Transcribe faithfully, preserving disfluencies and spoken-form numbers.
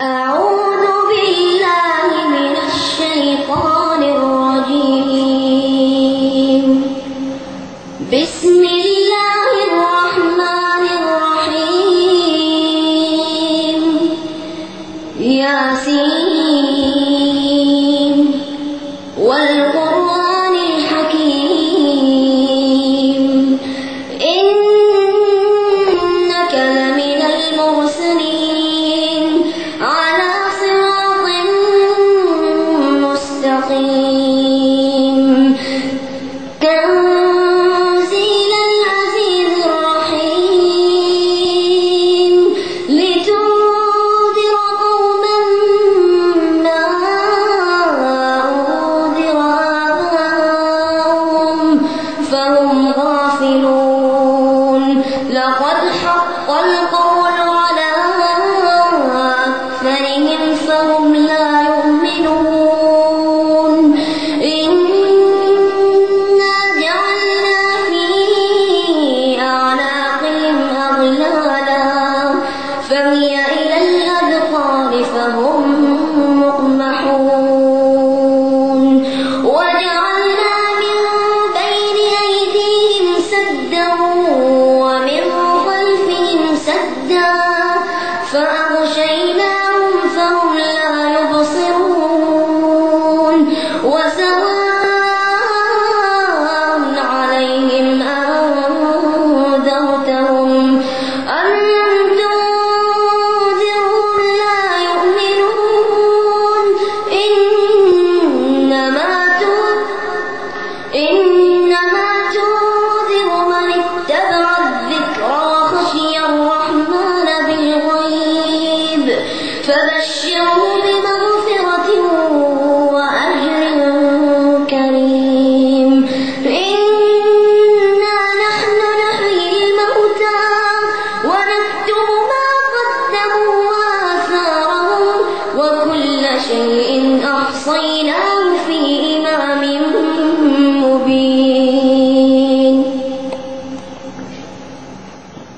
أعوذ بالله من الشيطان الرجيم. بسم الله الرحمن الرحيم. ياسين والقرآن الحكيم إنك لمن المرسلين على صراط مستقيم تنزيل العزيز الرحيم لتنذر قوما ما أنذر آباؤهم فهم غافلون. لقد حق القول على أكثرهم فهم لا يؤمنون. إنا جعلنا في أعناقهم أغلالا فهي إلى الأذقان فهم مقمحون. وجعلنا من بين أيديهم سدا ومن خلفهم سدا فأغشيناهم فهم لا يبصرون. وسواء عليهم أنذرتهم أم لم تنذرهم لا يؤمنون. إنما إنما تنذر من اتبع الذكر وخشي الرحمن بالغيب فبشره بمغفرة وأجر كريم. إنا نحن نحيي الموتى ونكتب ما قدموا وآثارهم وكل شيء أحصيناه